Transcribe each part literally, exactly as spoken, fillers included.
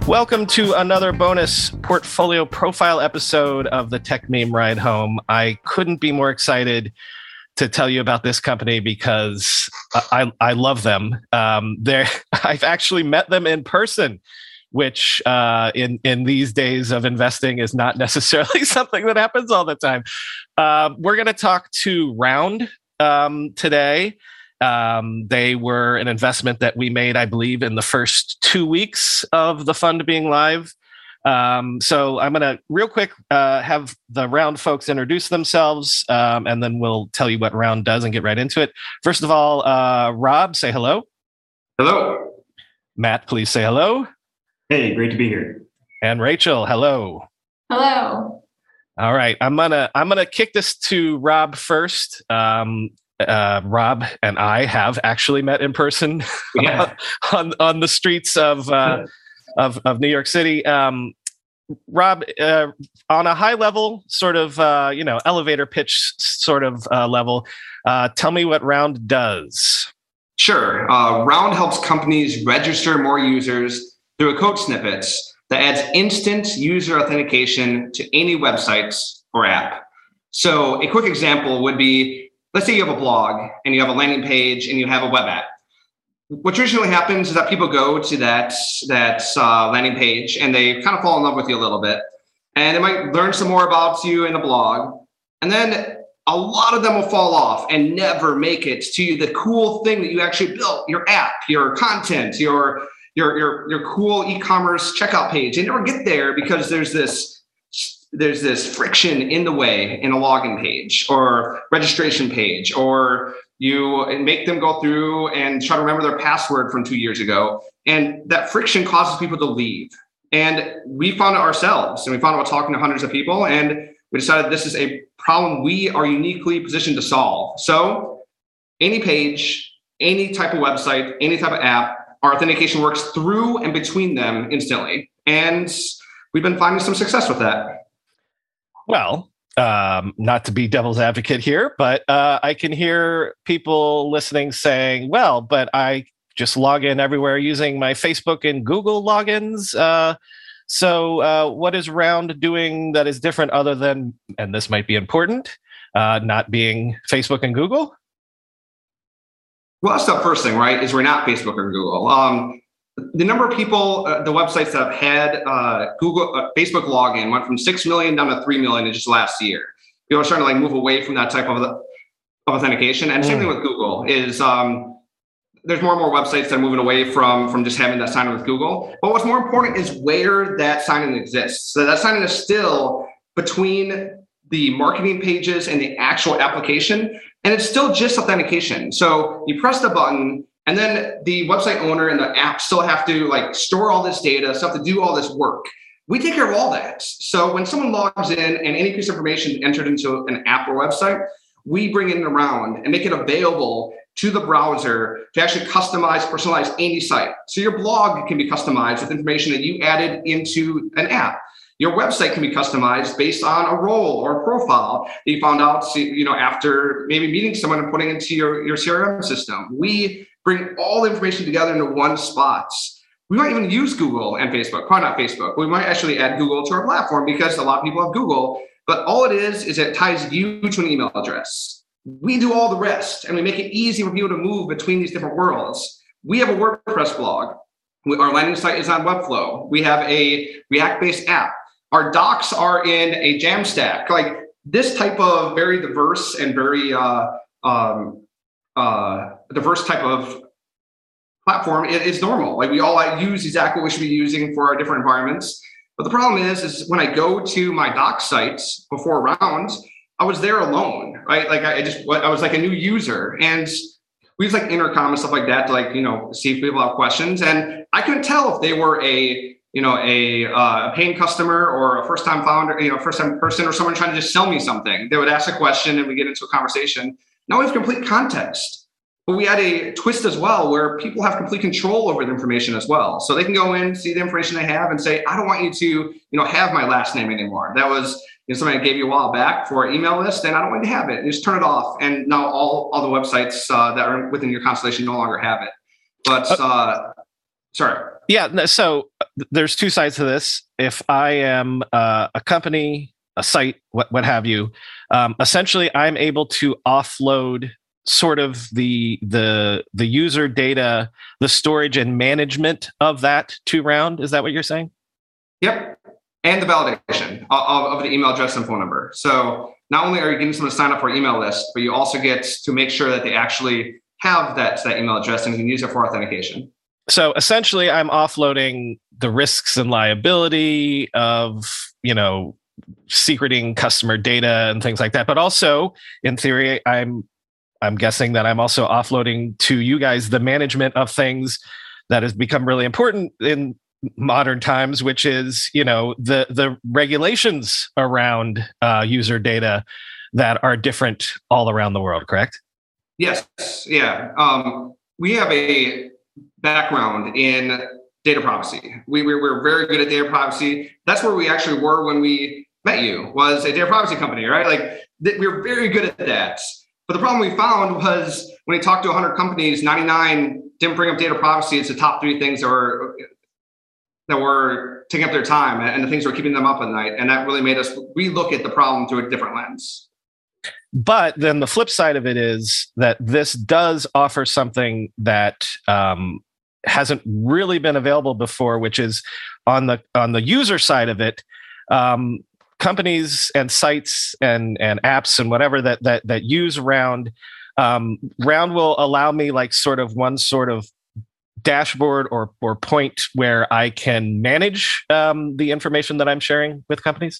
Welcome to another bonus portfolio profile episode of the Techmeme Ride Home. I couldn't be more excited to tell you about this company because I, I love them. Um, they're, I've actually met them in person, which uh, in, in these days of investing is not necessarily something that happens all the time. Uh, we're going to talk to Round um, today. Um, they were an investment that we made, I believe, in the first two weeks of the fund being live. Um, so I'm going to real quick uh, have the Round folks introduce themselves, um, and then we'll tell you what Round does and get right into it. First of all, uh, Rob, say hello. Hello. Matt, please say hello. Hey, great to be here. And Rachel, hello. Hello. All right, I'm gonna I'm gonna kick this to Rob first. Um, Uh, Rob and I have actually met in person Yeah. on on the streets of uh, of of New York City. Um, Rob, uh, on a high level, sort of uh, you know elevator pitch sort of uh, level, uh, tell me what Round does. Sure. Uh, Round helps companies register more users through a code snippets that adds instant user authentication to any websites or app. So a quick example would be, let's say you have a blog and you have a landing page and you have a web app. What traditionally happens is that people go to that, that uh, landing page and they kind of fall in love with you a little bit. And they might learn some more about you in a blog. And then a lot of them will fall off and never make it to the cool thing that you actually built, your app, your content, your, your, your, your cool e-commerce checkout page. They never get there because there's this there's this friction in the way in a login page or registration page, or you make them go through and try to remember their password from two years ago. And that friction causes people to leave. And we found it ourselves, and we found out talking to hundreds of people, and we decided this is a problem we are uniquely positioned to solve. So any page, any type of website, any type of app, our authentication works through and between them instantly. And we've been finding some success with that. Well, um, not to be devil's advocate here, but uh, I can hear people listening saying, well, but I just log in everywhere using my Facebook and Google logins. Uh, so uh, what is Round doing that is different other than, and this might be important, uh, not being Facebook and Google? Well, that's the first thing, right, is we're not Facebook or Google. Um, The number of people, uh, the websites that have had uh, Google, uh, Facebook login went from six million down to three million in just last year. People are starting to like move away from that type of, of authentication. And mm. same thing with Google is um, there's more and more websites that are moving away from, from just having that sign in with Google. But what's more important is where that sign-in exists. So that sign-in is still between the marketing pages and the actual application. And it's still just authentication. So you press the button, and then the website owner and the app still have to like store all this data, still have to do all this work. We take care of all that. So when someone logs in and any piece of information entered into an app or website, we bring it around and make it available to the browser to actually customize, personalize any site. So your blog can be customized with information that you added into an app. Your website can be customized based on a role or a profile that you found out, you know, after maybe meeting someone and putting into your, your C R M system. We bring all the information together into one spot. We might even use Google and Facebook, probably not Facebook. We might actually add Google to our platform because a lot of people have Google, but all it is, is it ties you to an email address. We do all the rest, and we make it easy for people to move between these different worlds. We have a WordPress blog. Our landing site is on Webflow. We have a React-based app. Our docs are in a Jamstack. Like this type of very diverse and very uh, um, uh, diverse type of platform is normal. Like we all use exactly what we should be using for our different environments. But the problem is, is when I go to my doc sites before Round, I was there alone, right? Like I just, I was like a new user, and we use like intercom and stuff like that to like, you know, see if people have questions. And I couldn't tell if they were a, you know, a, uh, a paying customer or a first-time founder, you know, first-time person or someone trying to just sell me something. They would ask a question and we get into a conversation. Now we have complete context. But we add a twist as well where people have complete control over the information as well. So they can go in, see the information they have and say, I don't want you to, you know, have my last name anymore. That was, you know, something I gave you a while back for an email list, and I don't want you to have it. And just turn it off. And now all, all the websites uh, that are within your constellation no longer have it. But uh, sorry. Yeah. So th- there's two sides to this. If I am uh, a company, a site, what, what have you, um, essentially I'm able to offload sort of the the the user data, the storage and management of that to Round. Is that what you're saying? Yep. And the validation of, of the email address and phone number. So not only are you getting someone to sign up for an email list, but you also get to make sure that they actually have that, that email address and can use it for authentication. So essentially I'm offloading the risks and liability of, you know, secreting customer data and things like that. But also, in theory, I'm I'm guessing that I'm also offloading to you guys the management of things that has become really important in modern times, which is, you know, the the regulations around uh, user data that are different all around the world, correct? Yes. Yeah. Um, we have a background in data privacy. We, we we're very good at data privacy. That's where we actually were when we met you, was a data privacy company, right? Like th- we were very good at that. But the problem we found was when we talked to one hundred companies, ninety-nine didn't bring up data privacy as the top three things that were that were taking up their time and the things that were keeping them up at night. And that really made us relook at the problem through a different lens. But then the flip side of it is that this does offer something that um, hasn't really been available before, which is on the on the user side of it. Um, companies and sites and and apps and whatever that that that use Round, um, Round will allow me like sort of one sort of dashboard or or point where I can manage um, the information that I'm sharing with companies.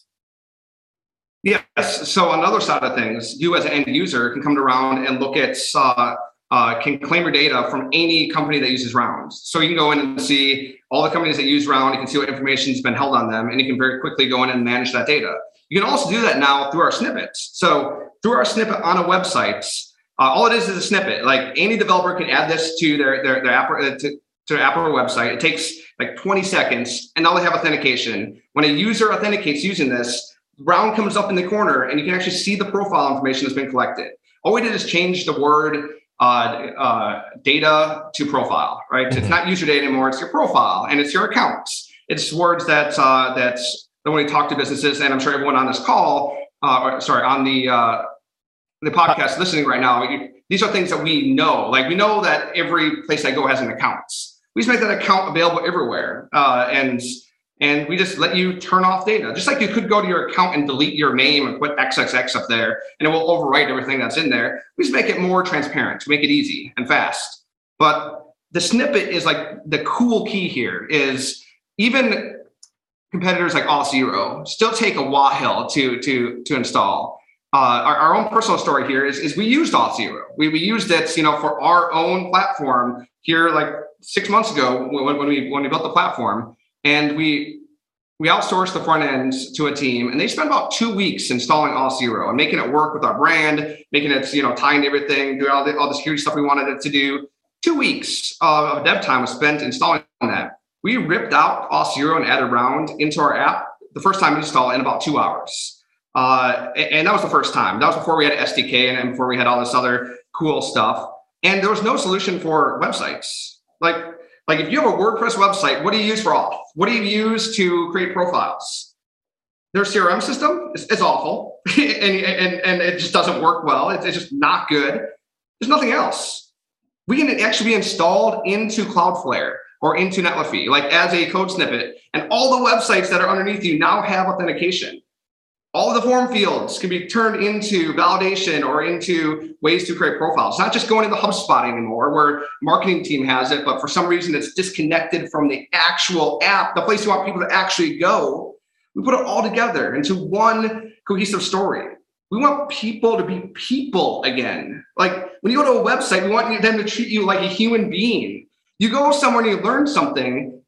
Yes. So on the other side of things, you as an end user can come to Round and look at, uh, uh, can claim your data from any company that uses Round. So you can go in and see all the companies that use Round. You can see what information has been held on them, and you can very quickly go in and manage that data. You can also do that now through our snippets. So through our snippet on a website, uh, all it is is a snippet. Like any developer can add this to their their, their app uh, to, to their app or website. It takes like twenty seconds, and now they have authentication. When a user authenticates using this, Round comes up in the corner and you can actually see the profile information that's been collected. All we did is change the word uh, uh, data to profile, right? Mm-hmm. It's not user data anymore, it's your profile and it's your accounts. It's words that, uh, that's when we talk to businesses, and I'm sure everyone on this call, uh, or, sorry, on the, uh, the podcast listening right now, you, these are things that we know. Like we know that every place I go has an account. We just make that account available everywhere. Uh, and And we just let you turn off data. Just like you could go to your account and delete your name and put triple X up there, and it will overwrite everything that's in there. We just make it more transparent to make it easy and fast. But the snippet is like the cool key here is even competitors like Auth0 still take a while to, to, to install. Uh, our, our own personal story here is, is we used Auth0. We, we used it, you know, for our own platform here like six months ago when, when, we, when we built the platform. And we we outsourced the front end to a team, and they spent about two weeks installing Auth0 and making it work with our brand, making it, you know, tying everything, doing all the, all the security stuff we wanted it to do. Two weeks of dev time was spent installing that. We ripped out Auth0 and added Round into our app the first time we installed in about two hours. Uh, and that was the first time. That was before we had S D K and before we had all this other cool stuff. And there was no solution for websites. Like, Like if you have a WordPress website, what do you use for auth? What do you use to create profiles? Their C R M system is, is awful, and, and, and it just doesn't work well. It's, it's just not good. There's nothing else. We can actually be installed into Cloudflare or into Netlify, like as a code snippet, and all the websites that are underneath you now have authentication. All of the form fields can be turned into validation or into ways to create profiles. It's not just going into HubSpot anymore where marketing team has it, but for some reason it's disconnected from the actual app, the place you want people to actually go. We put it all together into one cohesive story. We want people to be people again. Like when you go to a website, we want them to treat you like a human being. You go somewhere and you learn something.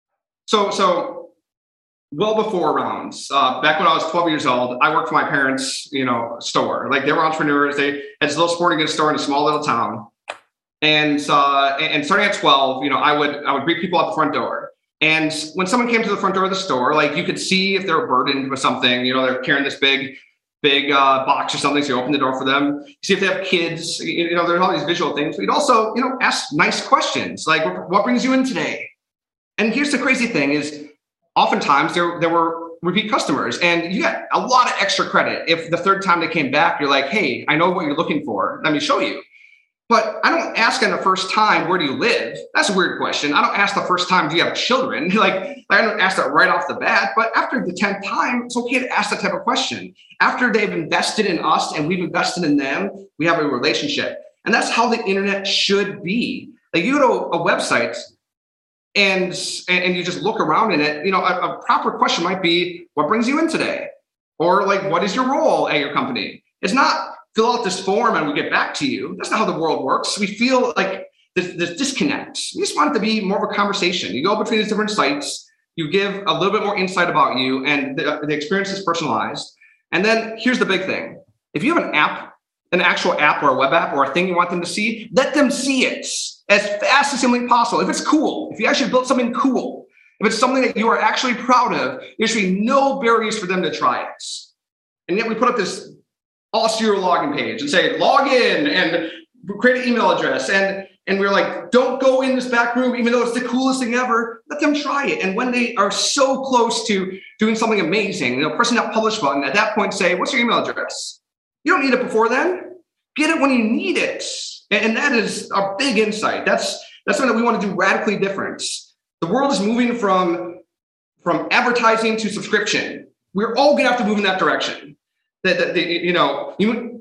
So, so, well before Rounds, uh, back when I was twelve years old, I worked for my parents' you know, store. Like they were entrepreneurs. They had this little sporting goods store in a small little town. And uh, and starting at twelve, you know, I would I would greet people at the front door. And when someone came to the front door of the store, like you could see if they were burdened with something. You know, they're carrying this big, big uh, box or something. So you open the door for them. You see if they have kids. You know, there's all these visual things. But you'd also, you know, ask nice questions like, "What brings you in today?" And here's the crazy thing is oftentimes there, there were repeat customers and you got a lot of extra credit. If the third time they came back, you're like, hey, I know what you're looking for. Let me show you. But I don't ask on the first time, where do you live? That's a weird question. I don't ask the first time, do you have children? Like, I don't ask that right off the bat. But after the tenth time, it's okay to ask that type of question. After they've invested in us and we've invested in them, we have a relationship. And that's how the internet should be. Like, you go to a website and, and you just look around in it, you know, a, a proper question might be, what brings you in today? Or like, what is your role at your company? It's not fill out this form and we get back to you. That's not how the world works. We feel like this, this disconnect. We just want it to be more of a conversation. You go between these different sites, you give a little bit more insight about you, and the, the experience is personalized. And then here's the big thing. If you have an app, an actual app or a web app or a thing you want them to see, let them see it as fast as humanly possible. If it's cool, if you actually built something cool, if it's something that you are actually proud of, there should be no barriers for them to try it. And yet we put up this all serial login page and say, log in and create an email address. And, and we're like, don't go in this back room, even though it's the coolest thing ever, let them try it. And when they are so close to doing something amazing, you know, pressing that publish button, at that point say, what's your email address? You don't need it before then. Get it when you need it. And that is a big insight. That's, that's something that we want to do radically different. The world is moving from, from advertising to subscription. We're all going to have to move in that direction. That, that, that you know, you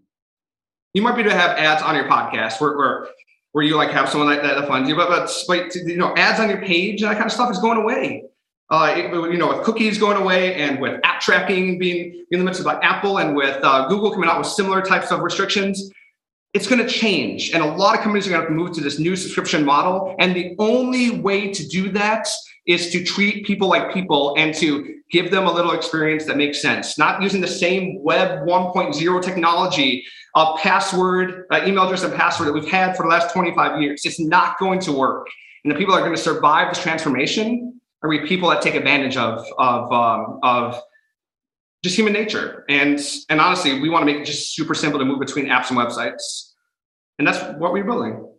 you might be able to have ads on your podcast where where, where you like have someone like that that funds you, but but, but you know, ads on your page and that kind of stuff is going away. Uh, it, you know, with cookies going away and with app tracking being in the midst of like Apple and with uh, Google coming out with similar types of restrictions, it's going to change. And a lot of companies are going to have to move to this new subscription model. And the only way to do that is to treat people like people and to give them a little experience that makes sense, not using the same web one point oh technology, uh, password, uh, email address and password that we've had for the last twenty-five years. It's not going to work. And the people that are going to survive this transformation are we people that take advantage of, of, um, of just human nature. And, and honestly, we want to make it just super simple to move between apps and websites. And that's what we're building.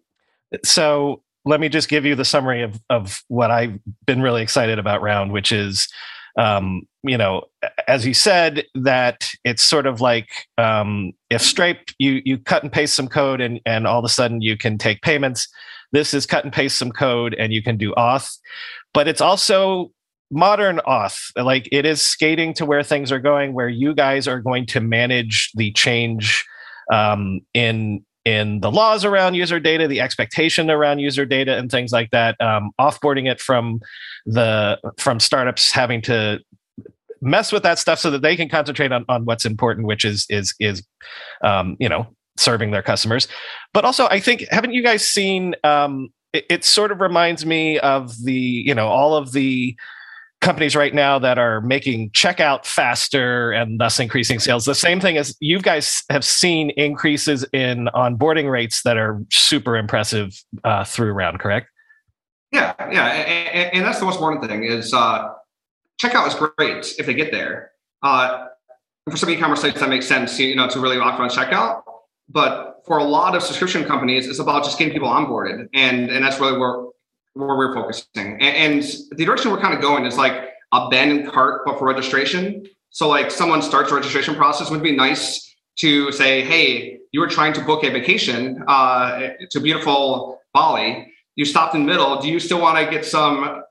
So let me just give you the summary of, of what I've been really excited about Round, which is, um, you know, as you said, that it's sort of like um, if Stripe, you you cut and paste some code and, and all of a sudden you can take payments. This is cut and paste some code and you can do auth. But it's also modern auth. Like, it is skating to where things are going, where you guys are going to manage the change um, in in the laws around user data, the expectation around user data, and things like that. Um, offboarding it from the from startups having to mess with that stuff so that they can concentrate on, on what's important, which is is is um, you know, serving their customers. But also, I think, haven't you guys seen? Um, it, it sort of reminds me of the you know all of the companies right now that are making checkout faster and thus increasing sales. The same thing as you guys have seen increases in onboarding rates that are super impressive uh, through Round, correct? Yeah, yeah, and, and that's the most important thing is uh, checkout is great if they get there. Uh, for some e-commerce sites, that makes sense, you know, to really offer on checkout. But for a lot of subscription companies, it's about just getting people onboarded, and and that's really where where we're focusing. And, and the direction we're kind of going is like abandoned cart, but for registration. So like someone starts a registration process, would be nice to say, hey, you were trying to book a vacation uh, to beautiful Bali. You stopped in the middle. Do you still want to get some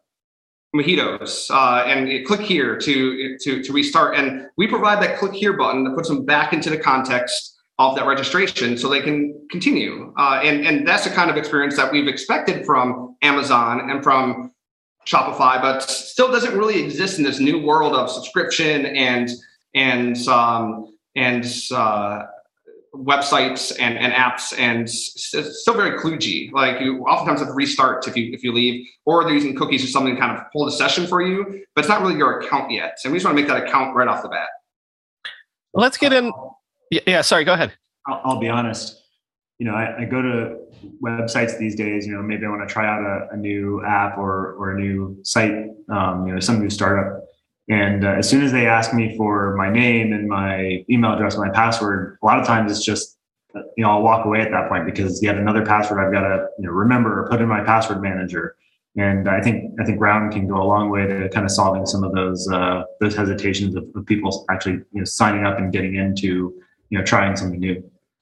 mojitos? Uh, and click here to, to, to restart. And we provide that click here button that puts them back into the context of that registration so they can continue. Uh, and, and that's the kind of experience that we've expected from Amazon and from Shopify, but still doesn't really exist in this new world of subscription and and um, and uh, websites and, and apps, and it's still very kludgy. Like, you oftentimes have to restart if you if you leave, or they're using cookies or something to kind of hold a session for you, but it's not really your account yet. And we just want to make that account right off the bat. Let's get in. Yeah, sorry, go ahead. I'll, I'll be honest. You know, I, I go to websites these days, you know, maybe I want to try out a, a new app or or a new site, um, you know, some new startup. And uh, as soon as they ask me for my name and my email address, and my password, a lot of times it's just, you know, I'll walk away at that point because yet another password I've got to, you know, remember or put in my password manager. And I think I think Round can go a long way to kind of solving some of those uh, those hesitations of, of people actually you know signing up and getting into you know trying something new.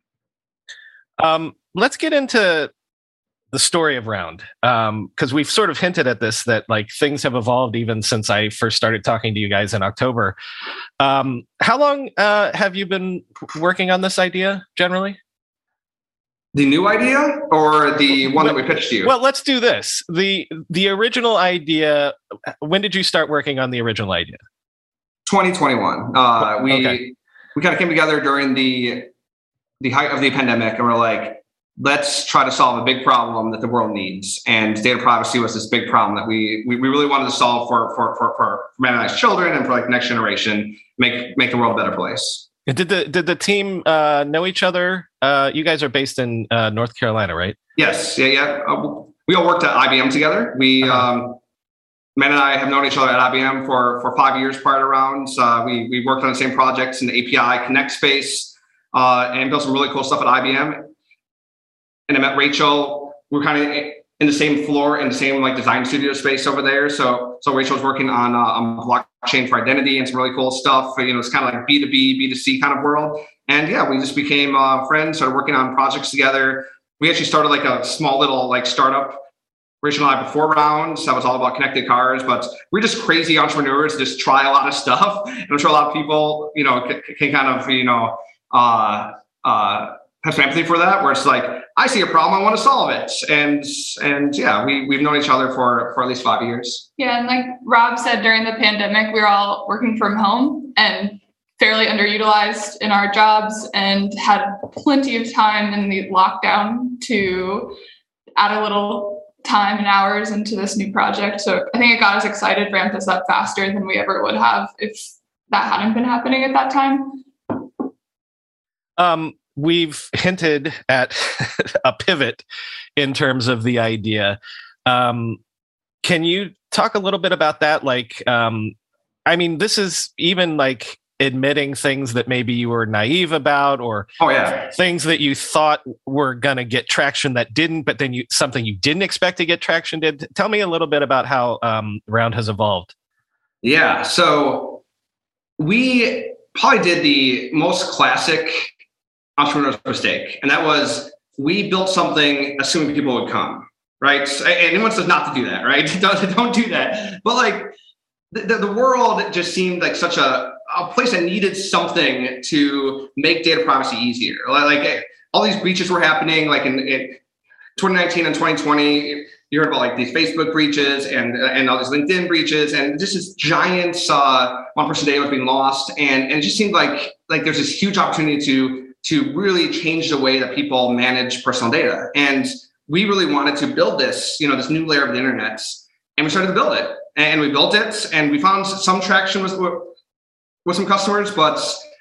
Um, let's get into the story of Round, because um, we've sort of hinted at this, that like things have evolved even since I first started talking to you guys in October. Um, how long uh, have you been working on this idea generally? The new idea or the one that we pitched to you? Well, let's do this. The the original idea, when did you start working on the original idea? twenty twenty-one. Uh, we okay. we kind of came together during the the height of the pandemic, and we're like, let's try to solve a big problem that the world needs. And data privacy was this big problem that we we, we really wanted to solve for for for for marginalized children and for like next generation, make make the world a better place. Did the did the team uh, know each other? Uh, you guys are based in uh, North Carolina, right? Yes, yeah, yeah. Uh, we all worked at I B M together. We, uh-huh. um, Matt and I have known each other at I B M for for five years prior to Rounds. Uh, we we worked on the same projects in the A P I Connect space uh, and built some really cool stuff at I B M. And I met Rachel. We were kind of in the same floor in the same like design studio space over there. So so Rachel was working on uh, on blockchain for identity and some really cool stuff. You know, it's kind of like B two B, B two C kind of world. And yeah, we just became uh, friends, started working on projects together. We actually started like a small little like startup, Rachel and I, before Rounds. That was all about connected cars, but we're just crazy entrepreneurs, just try a lot of stuff. And I'm sure a lot of people, you know, can, can kind of, you know, uh, uh, have some empathy for that, where it's like, I see a problem, I want to solve it. And and yeah, we, we've known each other for, for at least five years. Yeah, and like Rob said, during the pandemic, we were all working from home and fairly underutilized in our jobs and had plenty of time in the lockdown to add a little time and hours into this new project. So I think it got us excited, ramped us up faster than we ever would have if that hadn't been happening at that time. Um, we've hinted at a pivot in terms of the idea. Um, can you talk a little bit about that? Like, um, I mean, this is even like admitting things that maybe you were naive about, or oh yeah, things that you thought were going to get traction that didn't, but then you something you didn't expect to get traction did. Tell me a little bit about how um, Round has evolved. Yeah, so we probably did the most classic entrepreneur's mistake, and that was we built something assuming people would come, right? And anyone says not to do that, right? don't, don't do that. But like the, the world just seemed like such a a place that needed something to make data privacy easier. Like all these breaches were happening, like in, in twenty nineteen and twenty twenty, you heard about like these Facebook breaches and and all these LinkedIn breaches, and just this giant uh, one person data was being lost, and and it just seemed like like there's this huge opportunity to to really change the way that people manage personal data. And we really wanted to build this, you know, this new layer of the internet, and we started to build it, and we built it, and we found some traction with. with some customers, but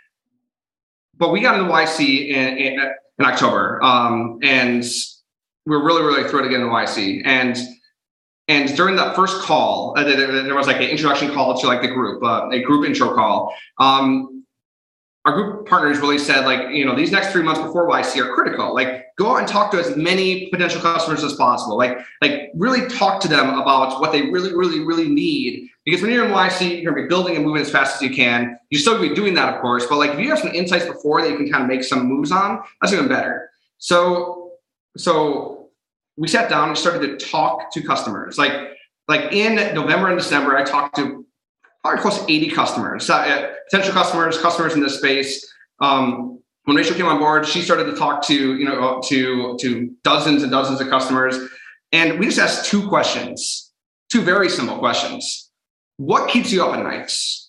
but we got into Y C in, in, in October, um, and we we're really, really thrilled to get into Y C. And and during that first call, uh, there, there was like an introduction call to like the group, uh, a group intro call. Um, our group partners really said, like, you know, these next three months before Y C are critical. Like, go out and talk to as many potential customers as possible. Like, like really talk to them about what they really, really, really need. Because when you're in Y C, you're gonna be building and moving as fast as you can. You still be doing that, of course, but like if you have some insights before that you can kind of make some moves on, that's even better. So, so we sat down and started to talk to customers. Like, like in November and December, I talked to probably close to eighty customers, uh, potential customers, customers in this space. Um, when Rachel came on board, she started to talk to, you know, to, to dozens and dozens of customers. And we just asked two questions, two very simple questions. What keeps you up at nights?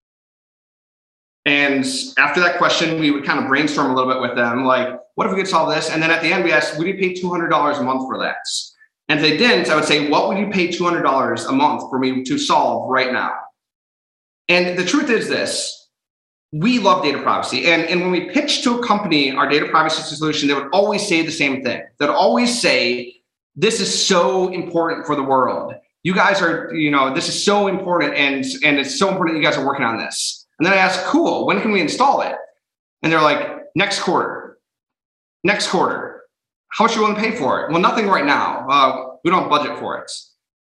And after that question, we would kind of brainstorm a little bit with them, like, what if we could solve this? And then at the end, we asked, would you pay two hundred dollars a month for that? And if they didn't, I would say, what would you pay two hundred dollars a month for me to solve right now? And the truth is this, we love data privacy. And, and when we pitch to a company our data privacy solution, they would always say the same thing. They'd always say, this is so important for the world. You guys are, you know, this is so important, and, and it's so important that you guys are working on this. And then I asked, cool, when can we install it? And they're like, next quarter, next quarter. How much are you willing to pay for it? Well, nothing right now. Uh, we don't budget for it.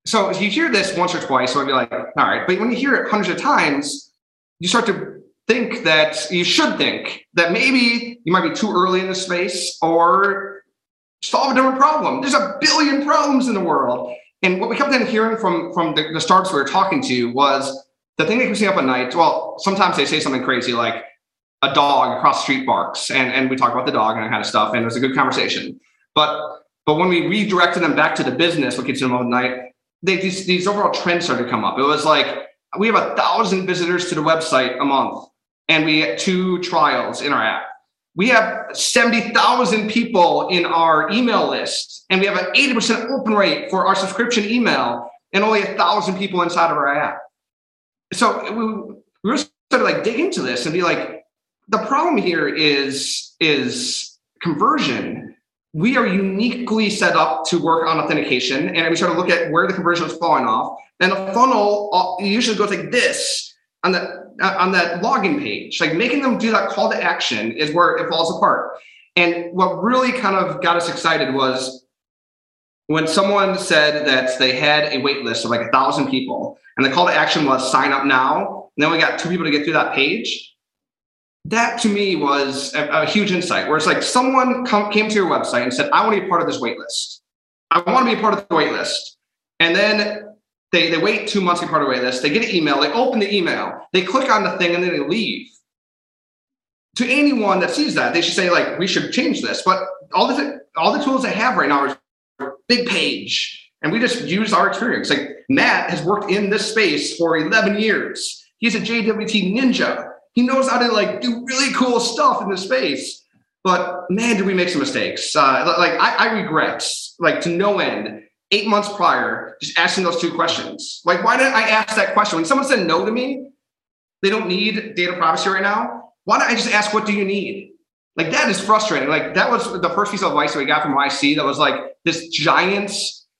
so if you hear this once or twice, so it'd be like, all right. But when you hear it hundreds of times, you start to think that you should think that maybe you might be too early in the space or solve a different problem. There's a billion problems in the world. And what we kept on hearing from, from the, the startups we were talking to was the thing that keeps me up at night. Well, sometimes they say something crazy like a dog across the street barks, and, and we talk about the dog and that kind of stuff, and it was a good conversation. But but when we redirected them back to the business, what keeps them up at night, they, these, these overall trends started to come up. It was like, we have a thousand visitors to the website a month, and we get two trials in our app. We have seventy thousand people in our email list, and we have an eighty percent open rate for our subscription email, and only a thousand people inside of our app. So we, we were started to like dig into this and be like, the problem here is, is conversion. We are uniquely set up to work on authentication, and we started to look at where the conversion was falling off. And the funnel usually goes like this on the on that login page. Like making them do that call to action is where it falls apart. And what really kind of got us excited was when someone said that they had a wait list of like a thousand people, and the call to action was sign up now. And then we got two people to get through that page. That to me was a, a huge insight, where it's like someone come, came to your website and said, I want to be part of this wait list. I want to be a part of the wait list. And then They, they wait two months to be part of the wait list. They get an email. They open the email. They click on the thing and then they leave. To anyone that sees that, they should say, like, we should change this. But all the all the tools they have right now are big page, and we just use our experience. Like Matt has worked in this space for eleven years. He's a J W T ninja. He knows how to like do really cool stuff in this space. But man, did we make some mistakes? Uh, like I, I regret, like to no end. Eight months prior, just asking those two questions. Like, why didn't I ask that question? When someone said no to me, they don't need data privacy right now. Why don't I just ask, what do you need? Like, that is frustrating. Like, that was the first piece of advice that we got from Y C that was like this giant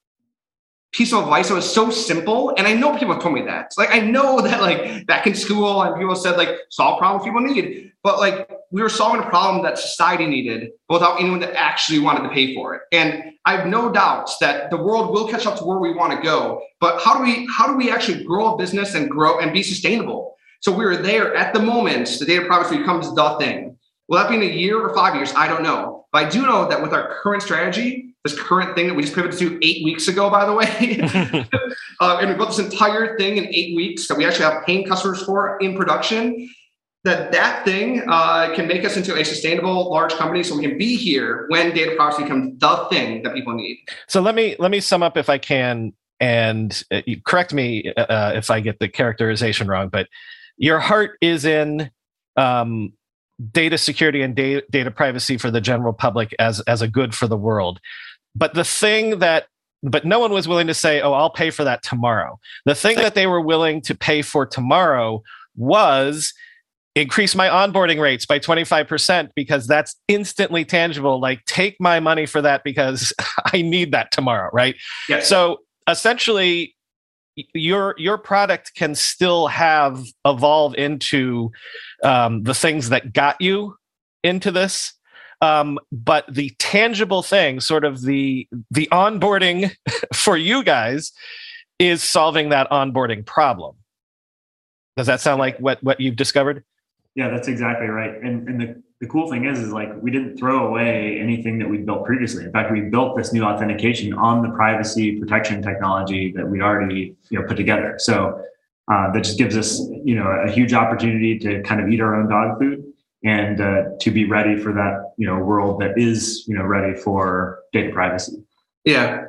piece of advice that was so simple. And I know people have told me that. Like, I know that like back in school and people said like, solve problems people need. But like, we were solving a problem that society needed without anyone that actually wanted to pay for it. And I have no doubts that the world will catch up to where we want to go. But how do we how do we actually grow a business and grow and be sustainable? So we're there at the moment. The data privacy becomes the thing. Will that be in a year or five years? I don't know. But I do know that with our current strategy, this current thing that we just pivoted to eight weeks ago, by the way, uh, and we built this entire thing in eight weeks that we actually have paying customers for in production, that that thing uh, can make us into a sustainable large company, so we can be here when data privacy becomes the thing that people need. So let me let me sum up if I can, and uh, you correct me uh, if I get the characterization wrong, but your heart is in um, data security and da- data privacy for the general public as as a good for the world. But the thing that But no one was willing to say, oh, I'll pay for that tomorrow. The thing that they were willing to pay for tomorrow was increase my onboarding rates by twenty-five percent, because that's instantly tangible. Like, take my money for that because I need that tomorrow, right? Yes. So essentially, your your product can still have evolve into um, the things that got you into this. Um, but the tangible thing, sort of the the onboarding for you guys, is solving that onboarding problem. Does that sound like what, what you've discovered? Yeah, that's exactly right. And and the, the cool thing is, is like we didn't throw away anything that we built previously. In fact, we built this new authentication on the privacy protection technology that we already you know put together. So uh, that just gives us you know a huge opportunity to kind of eat our own dog food and uh, to be ready for that you know world that is you know ready for data privacy. Yeah.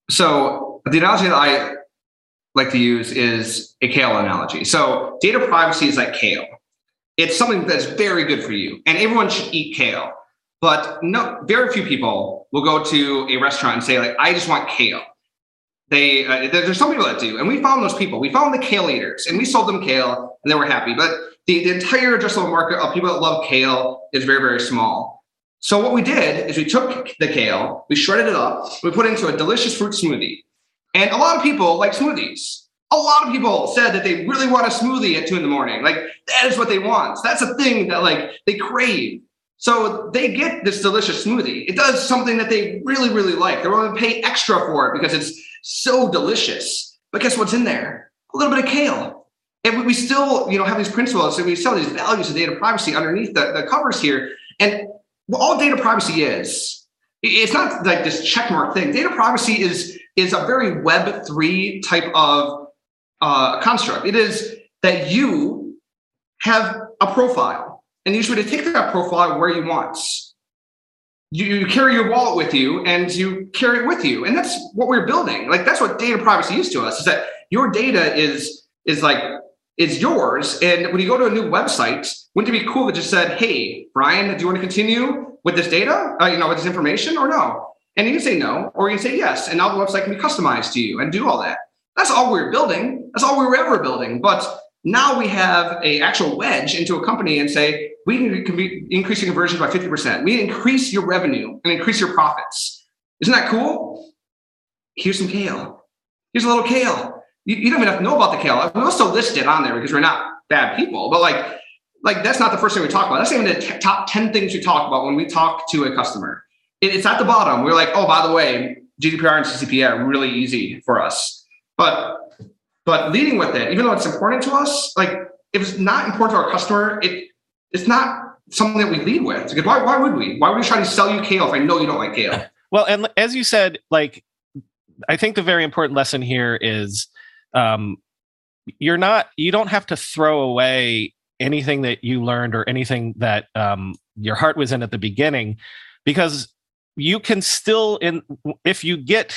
So the analogy that I like to use is a kale analogy. So data privacy is like kale. It's something that's very good for you, and everyone should eat kale. But no, very few people will go to a restaurant and say, like, I just want kale. They uh, there's some people that do, and we found those people. We found the kale eaters, and we sold them kale, and they were happy. But the, the entire addressable market of people that love kale is very, very small. So what we did is we took the kale, we shredded it up, we put it into a delicious fruit smoothie, and a lot of people like smoothies. A lot of people said that they really want a smoothie at two in the morning. Like, that is what they want. That's a thing that like they crave. So they get this delicious smoothie. It does something that they really, really like. They're willing to pay extra for it because it's so delicious. But guess what's in there? A little bit of kale. And we still, you know, have these principles. So we still have these values of data privacy underneath the, the covers here. And all data privacy is, it's not like this checkmark thing. Data privacy is, is a very Web three type of uh, construct. It is that you have a profile, and you should take that profile where you want. You, you carry your wallet with you, and you carry it with you. And that's what we're building. Like, that's what data privacy is to us, is that your data is, is like, is yours. And when you go to a new website, wouldn't it be cool if it just said, hey, Brian, do you want to continue with this data, uh, you know, with this information, or no? And you can say no, or you can say yes. And now the website can be customized to you and do all that. That's all we're building. That's all we were ever building. But now we have a actual wedge into a company and say, we can, can be increase your conversions by fifty percent. We increase your revenue and increase your profits. Isn't that cool? Here's some kale. Here's a little kale. You, you don't even have to know about the kale. We also list it on there because we're not bad people. But like, like that's not the first thing we talk about. That's even the t- top ten things we talk about when we talk to a customer. It, it's at the bottom. We're like, oh, by the way, G D P R and C C P A are really easy for us. But but leading with it, even though it's important to us, like if it's not important to our customer, it it's not something that we lead with. Because why why would we? Why would we try to sell you kale if I know you don't like kale? Well, and as you said, like I think the very important lesson here is um, you're not you don't have to throw away anything that you learned or anything that um, your heart was in at the beginning, because you can still, in if you get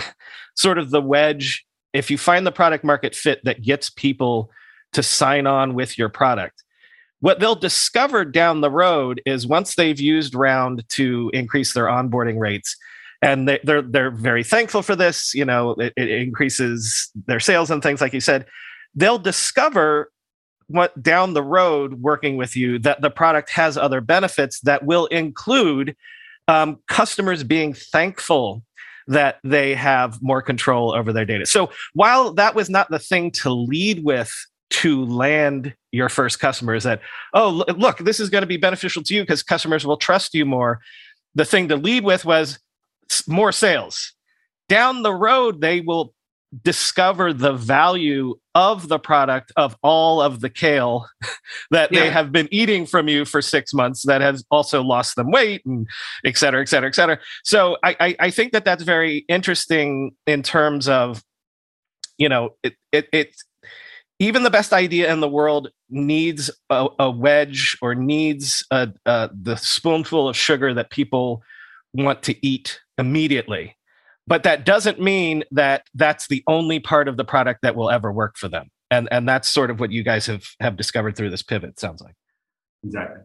sort of the wedge, if you find the product market fit that gets people to sign on with your product, what they'll discover down the road is once they've used Round to increase their onboarding rates, and they, they're they're very thankful for this, you know, it, it increases their sales and things like you said, they'll discover what down the road working with you that the product has other benefits that will include um, customers being thankful that they have more control over their data. So while that was not the thing to lead with to land your first customers, that, oh, look, this is going to be beneficial to you because customers will trust you more. The thing to lead with was more sales. Down the road, they will discover the value of the product of all of the kale that yeah. they have been eating from you for six months that has also lost them weight, and et cetera, et cetera, et cetera. So I, I, I think that that's very interesting in terms of, you know, it, it, it even the best idea in the world needs a, a wedge or needs a, a, the spoonful of sugar that people want to eat immediately. But that doesn't mean that that's the only part of the product that will ever work for them. And and that's sort of what you guys have, have discovered through this pivot, sounds like. Exactly.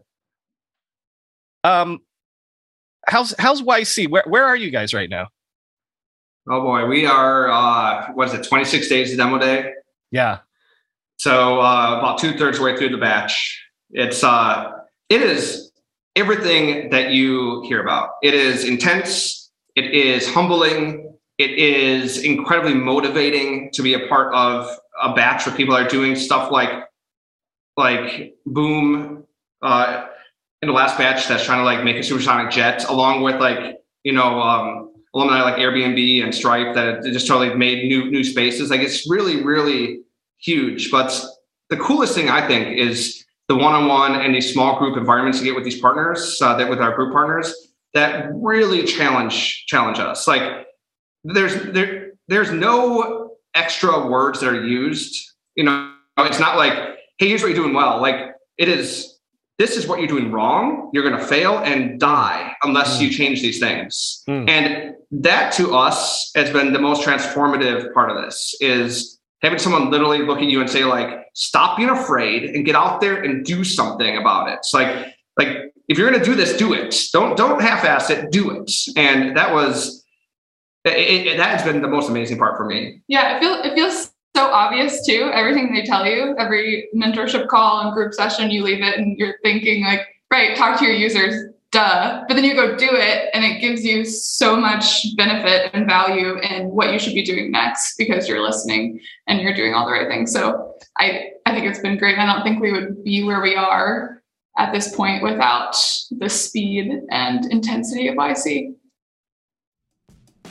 Um, how's how's Y C? Where where are you guys right now? Oh boy, we are, uh, what is it, twenty-six days of demo day? Yeah. So uh, about two thirds way through the batch. It's uh, it is everything that you hear about. It is intense. It is humbling. It is incredibly motivating to be a part of a batch where people are doing stuff like, like Boom uh, in the last batch that's trying to like make a supersonic jet, along with like, you know, um, alumni like Airbnb and Stripe that just totally made new new spaces. Like it's really, really huge. But the coolest thing I think is the one-on-one and these small group environments you get with these partners, uh, that with our group partners, that really challenge challenge us. Like there's there there's no extra words that are used. You know, it's not like, hey, here's what you're doing well. Like it is, this is what you're doing wrong. You're going to fail and die unless mm. you change these things. Mm. And that to us has been the most transformative part of this, is having someone literally look at you and say like, stop being afraid and get out there and do something about it. It's like, like, if you're going to do this, do it. Don't don't half-ass it. Do it. And that was it, it, that has been the most amazing part for me. Yeah, it feels it feels so obvious too. Everything they tell you, every mentorship call and group session, you leave it and you're thinking like, right, talk to your users, duh. But then you go do it, and it gives you so much benefit and value in what you should be doing next because you're listening and you're doing all the right things. So I I think it's been great. I don't think we would be where we are at this point without the speed and intensity of Y C.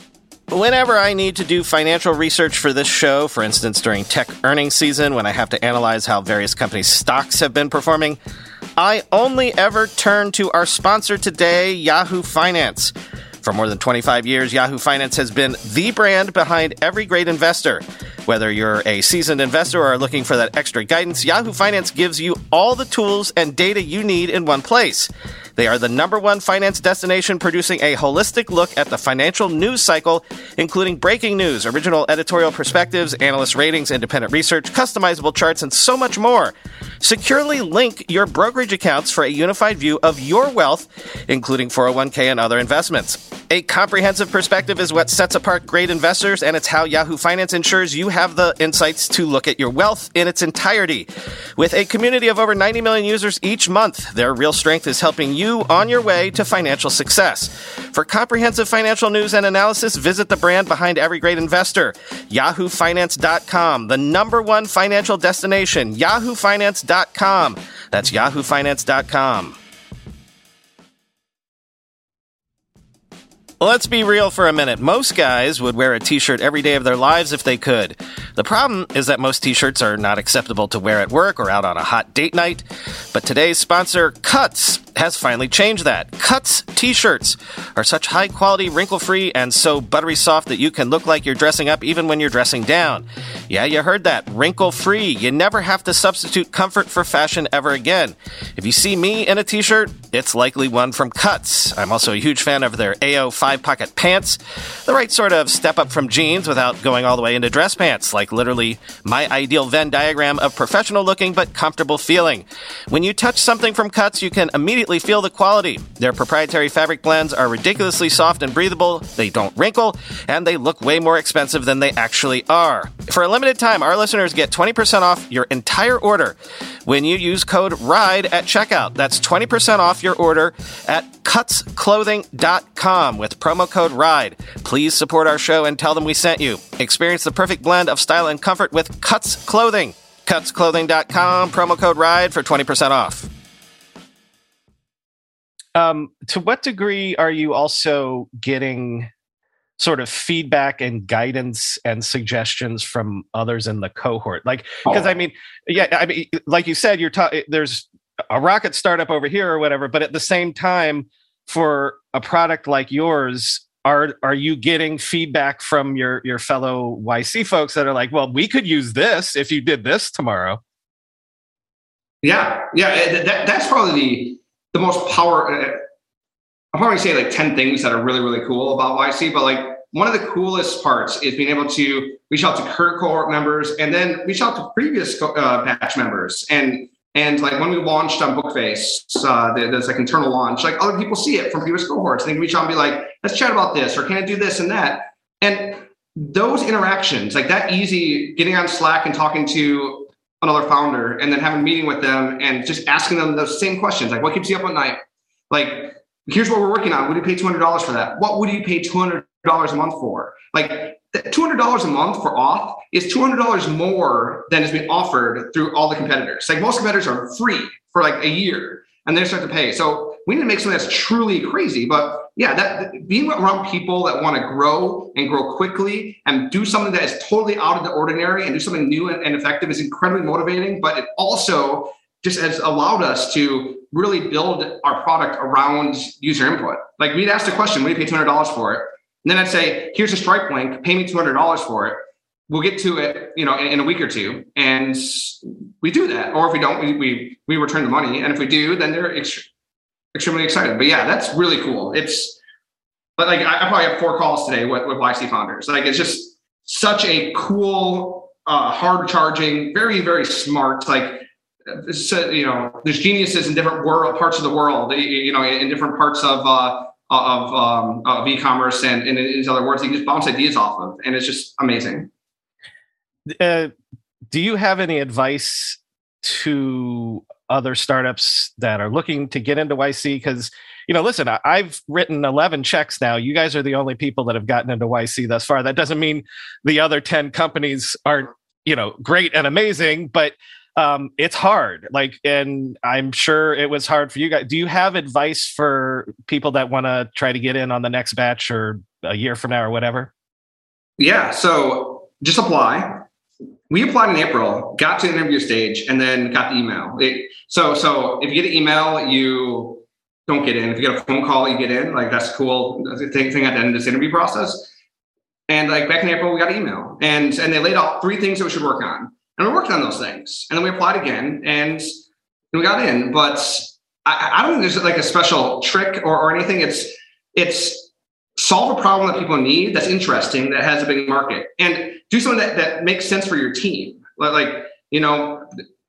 Whenever I need to do financial research for this show, for instance, during tech earnings season, when I have to analyze how various companies' stocks have been performing, I only ever turn to our sponsor today, Yahoo Finance. For more than twenty-five years, Yahoo Finance has been the brand behind every great investor. Whether you're a seasoned investor or are looking for that extra guidance, Yahoo Finance gives you all the tools and data you need in one place. They are the number one finance destination producing a holistic look at the financial news cycle, including breaking news, original editorial perspectives, analyst ratings, independent research, customizable charts, and so much more. Securely link your brokerage accounts for a unified view of your wealth, including four oh one k and other investments. A comprehensive perspective is what sets apart great investors, and it's how Yahoo Finance ensures you have the insights to look at your wealth in its entirety. With a community of over ninety million users each month, their real strength is helping you on your way to financial success. For comprehensive financial news and analysis, visit the brand behind every great investor, yahoo finance dot com, the number one financial destination, yahoo finance dot com. That's yahoo finance dot com. Let's be real for a minute. Most guys would wear a t-shirt every day of their lives if they could. The problem is that most t-shirts are not acceptable to wear at work or out on a hot date night. But today's sponsor, Cuts, has finally changed that. Cuts t-shirts are such high-quality, wrinkle-free, and so buttery soft that you can look like you're dressing up even when you're dressing down. Yeah, you heard that. Wrinkle-free. You never have to substitute comfort for fashion ever again. If you see me in a t-shirt, it's likely one from Cuts. I'm also a huge fan of their A O five-pocket pants, the right sort of step up from jeans without going all the way into dress pants, like literally my ideal Venn diagram of professional-looking but comfortable feeling. When you touch something from Cuts, you can immediately feel the quality. Their proprietary fabric blends are ridiculously soft and breathable, they don't wrinkle, and they look way more expensive than they actually are. For a limited time, our listeners get twenty percent off your entire order when you use code RIDE at checkout. That's twenty percent off your order at cuts clothing dot com with promo code RIDE. Please support our show and tell them we sent you. Experience the perfect blend of style and comfort with Cuts Clothing. cuts clothing dot com, promo code RIDE for twenty percent off. Um, to what degree are you also getting sort of feedback and guidance and suggestions from others in the cohort? Like, because I mean, yeah, I mean, like you said, you're ta- there's a rocket startup over here or whatever, but at the same time, for a product like yours, are are you getting feedback from your your fellow Y C folks that are like, well, we could use this if you did this tomorrow? Yeah, yeah, that, that's probably the the most power. Uh, I'll probably say like ten things that are really, really cool about Y C, but like one of the coolest parts is being able to reach out to current cohort members and then reach out to previous uh, batch members. And and like when we launched on Bookface, uh, there's like internal launch, like other people see it from previous cohorts. They can reach out and be like, let's chat about this, or can I do this and that? And those interactions, like that easy, getting on Slack and talking to another founder and then having a meeting with them and just asking them those same questions, like what keeps you up at night? Like, here's what we're working on. Would you pay two hundred dollars for that? What would you pay two hundred dollars a month for? Like two hundred dollars a month for Auth is two hundred dollars more than is being offered through all the competitors. Like most competitors are free for like a year and they start to pay. So we need to make something that's truly crazy. But yeah, that being around people that want to grow and grow quickly and do something that is totally out of the ordinary and do something new and, and effective is incredibly motivating. But it also just has allowed us to really build our product around user input. Like we'd ask the question, what do you pay two hundred dollars for it? And then I'd say, here's a Stripe link, pay me two hundred dollars for it. We'll get to it, you know, in, in a week or two. And we do that. Or if we don't, we we, we return the money. And if we do, then they're ext- extremely excited. But yeah, that's really cool. It's, but like, I, I probably have four calls today with, with Y C founders. Like, it's just such a cool, uh, hard charging, very, very smart, like, so, you know, there's geniuses in different world parts of the world, you know, in different parts of, uh, of, um, of e-commerce and, and in these other words, you can just bounce ideas off of, and it's just amazing. Uh, do you have any advice to other startups that are looking to get into Y C? Because, you know, listen, I, I've written eleven checks now. You guys are the only people that have gotten into Y C thus far. That doesn't mean the other ten companies aren't, you know, great and amazing, but um, it's hard. Like, and I'm sure it was hard for you guys. Do you have advice for people that want to try to get in on the next batch or a year from now or whatever? Yeah. So just apply. We applied in April, got to the interview stage, and then got the email. It, so, so if you get an email, you don't get in. If you get a phone call, you get in. Like that's cool. That's the thing, thing at the end of this interview process. And like back in April, we got an email, and and they laid out three things that we should work on, and we worked on those things, and then we applied again, and, and we got in. But I, I don't think there's like a special trick or, or anything. It's it's solve a problem that people need that's interesting, that has a big market, and do something that, that makes sense for your team. Like, like you know,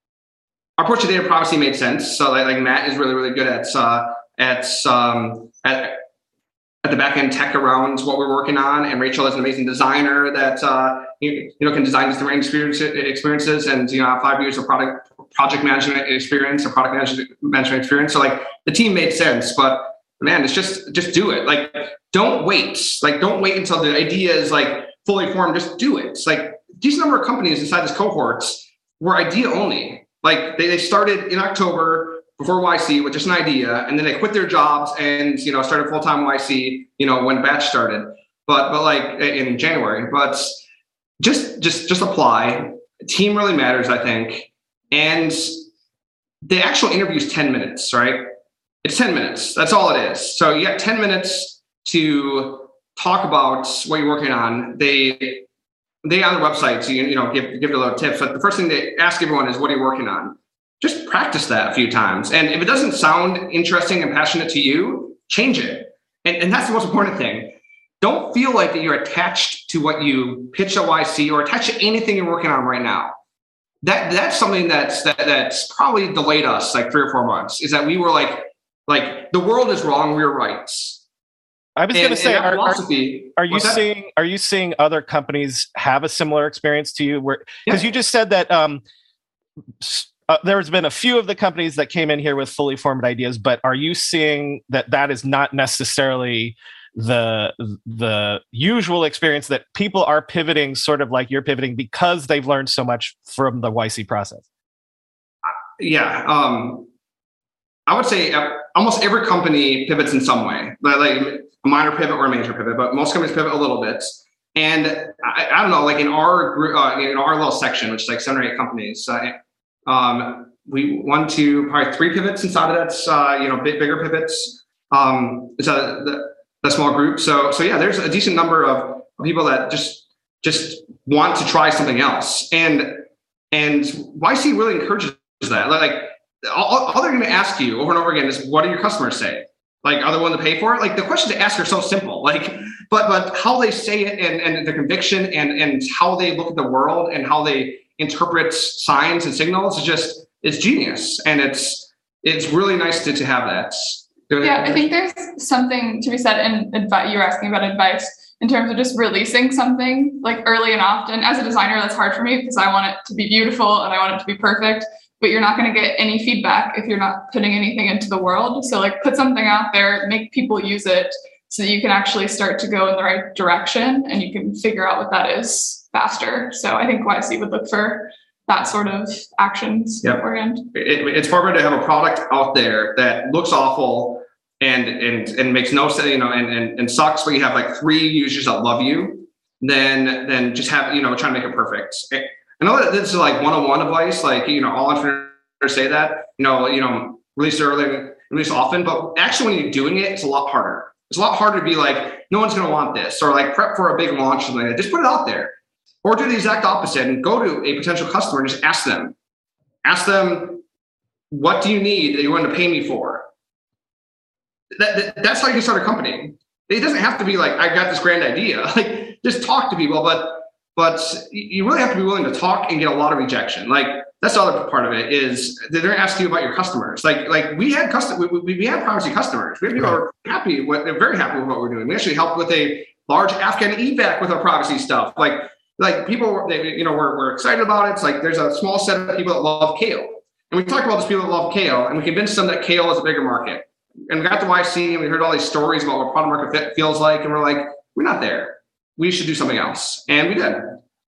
our approach to data privacy made sense. So like, like Matt is really, really good at, uh, at, um, at, at the back end tech around what we're working on. And Rachel is an amazing designer that, uh, you, you know, can design these different experience, experiences and, you know, have five years of product project management experience or product management management experience. So like the team made sense, but man, it's just, just do it. Like, don't wait. Like, don't wait until the idea is like fully formed. Just do it. It's like a decent number of companies inside this cohorts were idea only. Like they, they started in October before Y C with just an idea, and then they quit their jobs and, you know, started full-time Y C, you know, when batch started, but, but like in January, but just, just, just apply. Team really matters, I think. And the actual interview is ten minutes, right? It's ten minutes. That's all it is. So you got ten minutes to talk about what you're working on. They they on the website, so you, you know, give give a little tips. But the first thing they ask everyone is, what are you working on? Just practice that a few times. And if it doesn't sound interesting and passionate to you, change it. And, and that's the most important thing. Don't feel like that you're attached to what you pitch at Y C or attached to anything you're working on right now. That that's something that's that, that's probably delayed us like three or four months, is that we were like, like the world is wrong, we're right. I was going to say, are, are, are you that? seeing are you seeing other companies have a similar experience to you? Where because yeah. you just said that um, uh, there's been a few of the companies that came in here with fully formed ideas, but are you seeing that that is not necessarily the the usual experience, that people are pivoting sort of like you're pivoting because they've learned so much from the Y C process? Yeah. Um, I would say almost every company pivots in some way, like a minor pivot or a major pivot, but most companies pivot a little bit. And I, I don't know, like in our group, uh, in our little section, which is like seven or eight companies, uh, um, we one, two, probably three pivots inside of that, uh, you know, big, bigger pivots. Um, it's a, the, the small group. So, so yeah, there's a decent number of people that just, just want to try something else. And, and Y C really encourages that. Like, all, all they're going to ask you over and over again is, what do your customers say? Like, are they willing to pay for it? Like, the questions to ask are so simple. Like, but but how they say it and, and the conviction and, and how they look at the world and how they interpret signs and signals is just, it's genius. And it's it's really nice to, to have that. Yeah, I think there's something to be said in advice. You were asking about advice in terms of just releasing something like early and often. As a designer, that's hard for me because I want it to be beautiful and I want it to be perfect. But you're not going to get any feedback if you're not putting anything into the world. So like put something out there, make people use it so that you can actually start to go in the right direction and you can figure out what that is faster. So I think Y C would look for that sort of actions yep. beforehand. It, it's far better to have a product out there that looks awful and and and makes no sense, you know, and, and, and sucks, where you have like three users that love you, than than just have, you know, trying to make it perfect. I know that this is like one-on-one advice, like, you know, all entrepreneurs say that, you know, you know, release early, release often, but actually when you're doing it, it's a lot harder. It's a lot harder to be like, no one's going to want this, or like prep for a big launch, something like that. Just put it out there, or do the exact opposite and go to a potential customer and just ask them, ask them, what do you need that you're willing to pay me for? That, that that's how you can start a company. It doesn't have to be like, I got this grand idea. Like, just talk to people, but But you really have to be willing to talk and get a lot of rejection. Like, that's the other part of it, is they're going to ask you about your customers. Like, like we had custom, we, we, we had privacy customers. We had people who are happy with, they're very happy with what we're doing. We actually helped with a large Afghan evac with our privacy stuff. Like, like people, they, you know, we're, we're excited about it. It's like, there's a small set of people that love kale. And we talked about those people that love kale, and we convinced them that kale is a bigger market. And we got to Y C and we heard all these stories about what product market fit feels like. And we're like, we're not there. We should do something else. And we did.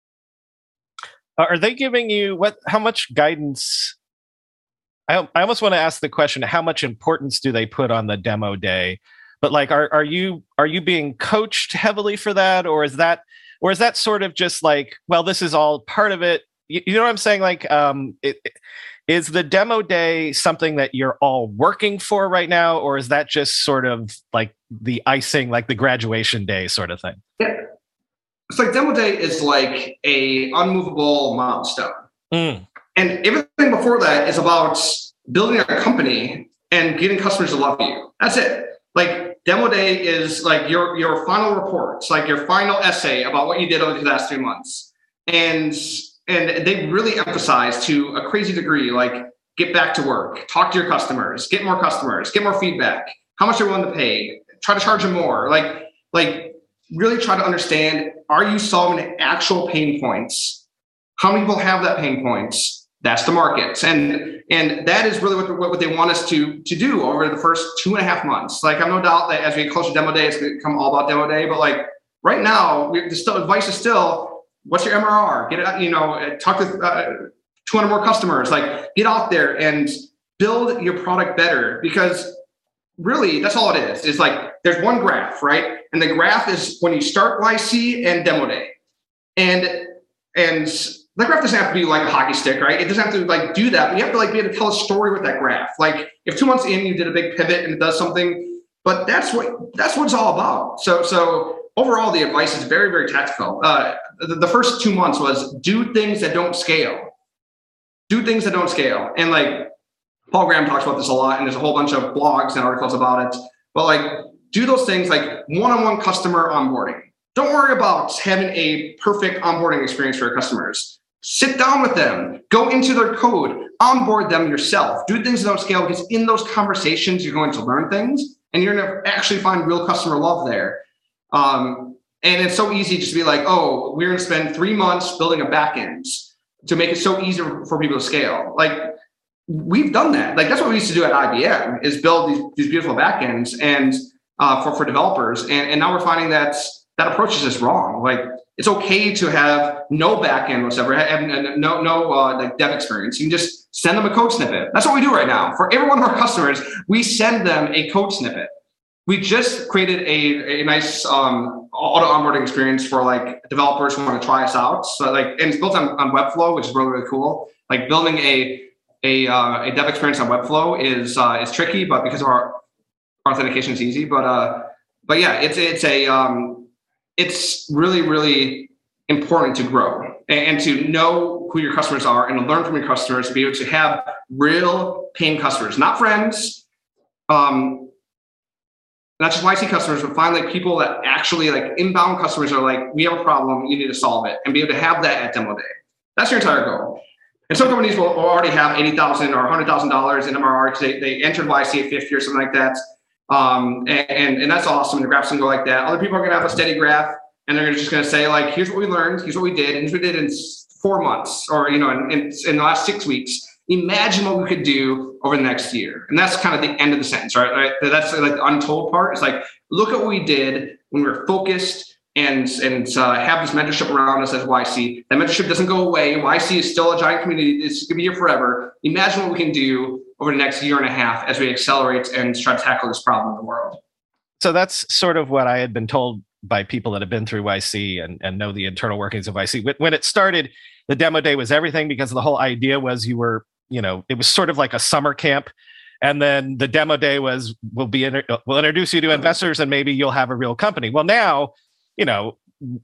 Are they giving you what? How much guidance? I I almost want to ask the question: how much importance do they put on the demo day? But like, are are you are you being coached heavily for that, or is that or is that sort of just like, well, this is all part of it? You, you know what I'm saying? Like, um, it, it, is the demo day something that you're all working for right now, or is that just sort of like the icing, like the graduation day sort of thing? Yeah. It's like demo day is like a unmovable milestone. Mm. And everything before that is about building a company and getting customers to love you. That's it. Like demo day is like your, your final report. It's like your final essay about what you did over the last three months. And And they really emphasize to a crazy degree, like get back to work, talk to your customers, get more customers, get more feedback, how much they're willing to pay, try to charge them more. Like, like really try to understand, are you solving actual pain points? How many people have that pain points? That's the market. And, and that is really what, what they want us to, to do over the first two and a half months. Like, I'm no doubt that as we get closer to demo day, it's going to become all about demo day. But like right now, we, the still, advice is still, what's your M R R? Get it, you know, talk to uh, two hundred more customers. Like, get out there and build your product better, because really that's all it is. It's like there's one graph, right? And the graph is when you start Y C and demo day, and and the graph doesn't have to be like a hockey stick, right? It doesn't have to like do that, but you have to like be able to tell a story with that graph. Like if two months in you did a big pivot and it does something, but that's what that's what it's all about. So so. Overall, the advice is very, very tactical. Uh, the, the first two months was do things that don't scale. Do things that don't scale. And like Paul Graham talks about this a lot, and there's a whole bunch of blogs and articles about it. But like do those things like one-on-one customer onboarding. Don't worry about having a perfect onboarding experience for your customers. Sit down with them, go into their code, onboard them yourself. Do things that don't scale, because in those conversations, you're going to learn things and you're going to actually find real customer love there. Um, and it's so easy just to be like, oh, we're going to spend three months building a backend to make it so easy for people to scale. Like we've done that. Like that's what we used to do at I B M, is build these, these beautiful backends and uh, for, for developers. And, and now we're finding that that approach is just wrong. Like it's okay to have no backend whatsoever, have no, no uh, like dev experience. You can just send them a code snippet. That's what we do right now. For every one of our customers, we send them a code snippet. We just created a, a nice um, auto onboarding experience for like developers who want to try us out. So like, and it's built on, on Webflow, which is really, really cool. Like building a a, uh, a dev experience on Webflow is uh, is tricky, but because of our, our authentication is easy. But uh, but yeah, it's it's a um, it's really, really important to grow and, and to know who your customers are and to learn from your customers, to be able to have real paying customers, not friends. Um, Not just Y C customers, but find like people that actually like inbound customers are like, we have a problem, you need to solve it, and be able to have that at demo day. That's your entire goal. And some companies will, will already have eighty thousand dollars or one hundred thousand dollars in M R R because they, they entered Y C at fifty or something like that. Um, and, and, and that's awesome. And the graphs can go like that. Other people are going to have a steady graph, and they're just going to say like, here's what we learned, here's what we did, and here's what we did in four months or, you know, in, in, in the last six weeks. Imagine what we could do over the next year. And that's kind of the end of the sentence, right? right? That's like the untold part. It's like, look at what we did when we were focused and, and uh, have this mentorship around us as Y C. That mentorship doesn't go away. Y C is still a giant community. It's going to be here forever. Imagine what we can do over the next year and a half as we accelerate and try to tackle this problem in the world. So that's sort of what I had been told by people that have been through Y C and, and know the internal workings of Y C. When it started, the demo day was everything, because the whole idea was you were, you know, it was sort of like a summer camp. And then the demo day was, we'll be, inter- we'll introduce you to investors and maybe you'll have a real company. Well, now, you know,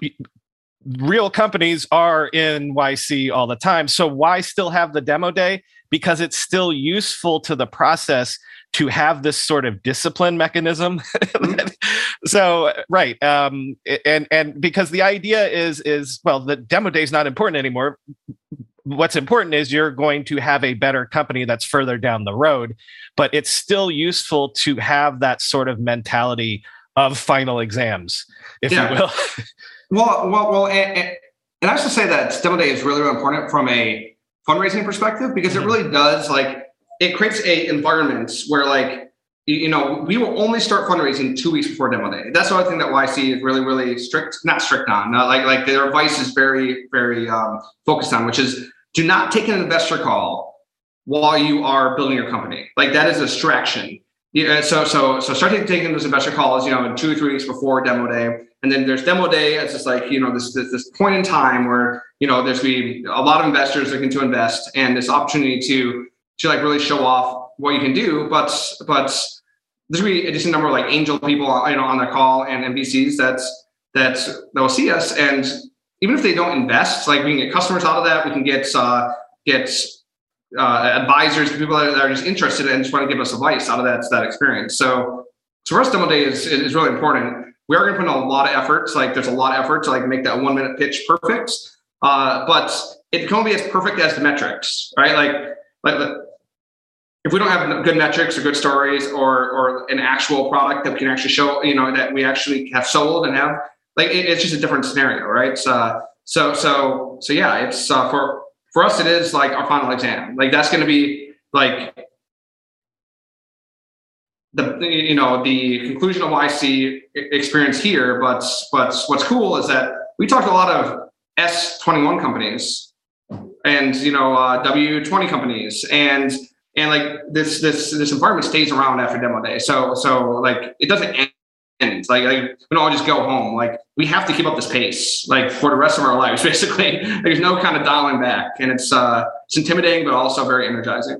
real companies are in Y C all the time. So why still have the demo day? Because it's still useful to the process to have this sort of discipline mechanism. So, right. Um, and, and because the idea is, is, well, the demo day is not important anymore. What's important is you're going to have a better company that's further down the road, but it's still useful to have that sort of mentality of final exams, if yeah. you will. well, well, well, and, and I have to say that demo day is really, really important from a fundraising perspective, because mm-hmm. it really does, like, it creates a environment where, like, you know, we will only start fundraising two weeks before demo day. That's the other thing that Y C is really, really strict, not strict on, not like, like their advice is very, very um, focused on, which is, do not take an investor call while you are building your company. Like that is a distraction. Yeah, so so so start taking those investor calls, you know, two or three weeks before demo day. And then there's demo day. It's just like, you know, this, this, this point in time where, you know, there's be a lot of investors looking to invest and this opportunity to, to like really show off what you can do. But, but there's gonna be a decent number of like angel people, you know, on the call and N B Cs that's, that's, that will see us. And even if they don't invest, like we can get customers out of that. We can get, uh, get, uh, advisors, people that are just interested and just want to give us advice out of that, that experience. So, so for us, demo day is, is really important. We are going to put in a lot of efforts. Like there's a lot of effort to like make that one minute pitch perfect. Uh, but it can only be as perfect as the metrics, right? Like, like if we don't have good metrics or good stories or, or an actual product that we can actually show, you know, that we actually have sold and have, like, it, it's just a different scenario, right? So, so, so, so yeah, it's uh, for, for us, it is like our final exam. Like that's going to be like, the, you know, the conclusion of Y C experience here, but, but what's cool is that we talked to a lot of S twenty-one companies and, you know, uh, W twenty companies and, and like this, this, this environment stays around after demo day. So, so like, it doesn't end. Like, like we don't all just go home. Like we have to keep up this pace, like for the rest of our lives, basically. There's no kind of dialing back and it's, uh, it's intimidating, but also very energizing.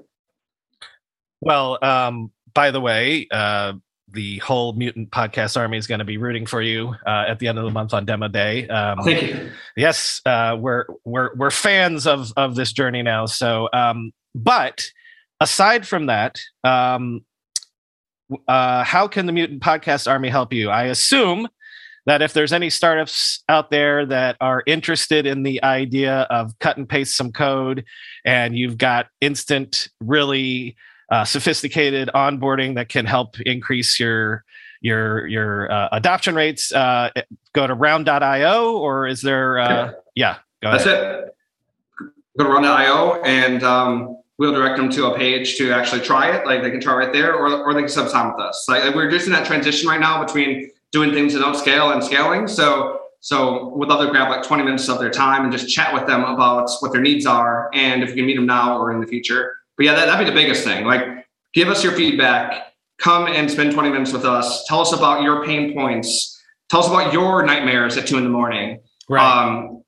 Well, um, by the way, uh, the whole Mutant Podcast Army is going to be rooting for you uh, at the end of the month on Demo Day. Um, Thank you. Yes, uh, we're we're we're fans of of this journey now. So, um, but aside from that, um, uh, how can the Mutant Podcast Army help you? I assume that if there's any startups out there that are interested in the idea of cut and paste some code, and you've got instant, really Uh, sophisticated onboarding that can help increase your your your uh, adoption rates, uh, go to round dot io, or is there? Uh, yeah, yeah go that's ahead. it. Go to round dot io and um, we'll direct them to a page to actually try it. Like they can try right there, or or they can set up time with us. Like we're just in that transition right now between doing things that don't scale and scaling. So so we'd love to grab like twenty minutes of their time and just chat with them about what their needs are and if we can meet them now or in the future. But yeah, that, that'd be the biggest thing. Like, give us your feedback. Come and spend twenty minutes with us. Tell us about your pain points. Tell us about your nightmares at two in the morning. Right. Um,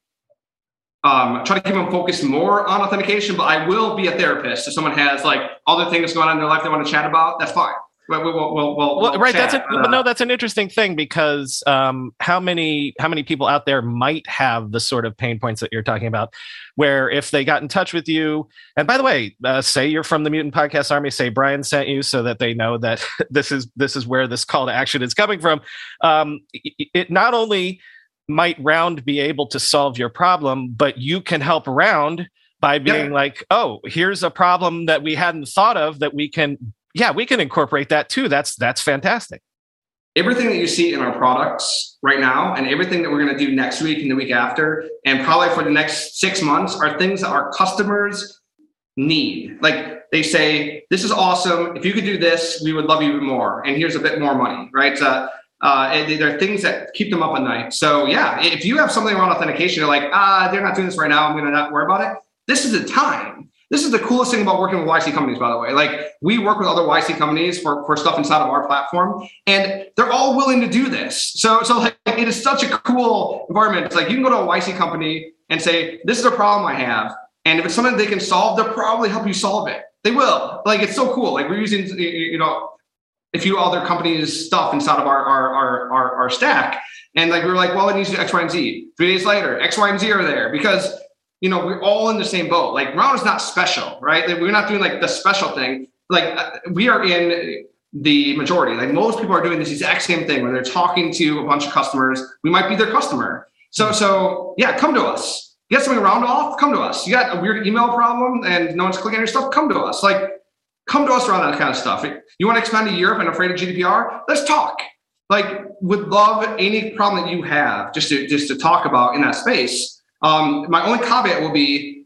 um, try to keep them focused more on authentication, but I will be a therapist. If someone has like other things going on in their life they want to chat about, that's fine. We'll, we'll, we'll, we'll, well, right. chat. That's a, but no, that's an interesting thing because um, how many how many people out there might have the sort of pain points that you're talking about, where if they got in touch with you, and by the way, uh, say you're from the Mutant Podcast Army, say Brian sent you, so that they know that this is this is where this call to action is coming from. Um, it, it not only might Round be able to solve your problem, but you can help Round by being yeah. like, oh, here's a problem that we hadn't thought of that we can. Yeah, we can incorporate that too. That's that's fantastic. Everything that you see in our products right now and everything that we're going to do next week and the week after, and probably for the next six months are things that our customers need. Like they say, this is awesome. If you could do this, we would love you even more. And here's a bit more money, right? Uh, uh, and there are things that keep them up at night. So yeah, if you have something around authentication, you're like, ah, they're not doing this right now, I'm going to not worry about it. This is the time. This is the coolest thing about working with Y C companies, by the way. Like we work with other Y C companies for, for stuff inside of our platform, and they're all willing to do this. So, so like it is such a cool environment. It's like you can go to a Y C company and say, this is a problem I have. And if it's something they can solve, they'll probably help you solve it. They will. Like, it's so cool. Like we're using, you know, a few other companies' stuff inside of our, our, our, our, our stack. And like, we were like, well, it needs to do X, Y, and Z. Three days later, X, Y, and Z are there because you know, we're all in the same boat. Like Round is not special, right? Like, we're not doing like the special thing. Like uh, we are in the majority. Like most people are doing this exact same thing where they're talking to a bunch of customers. We might be their customer. So, so yeah, come to us. You got something Round off? Come to us. You got a weird email problem and no one's clicking on your stuff? Come to us. Like, come to us around that kind of stuff. You want to expand to Europe and afraid of G D P R? Let's talk. Like, would love any problem that you have just to just to talk about in that space. Um, my only caveat will be,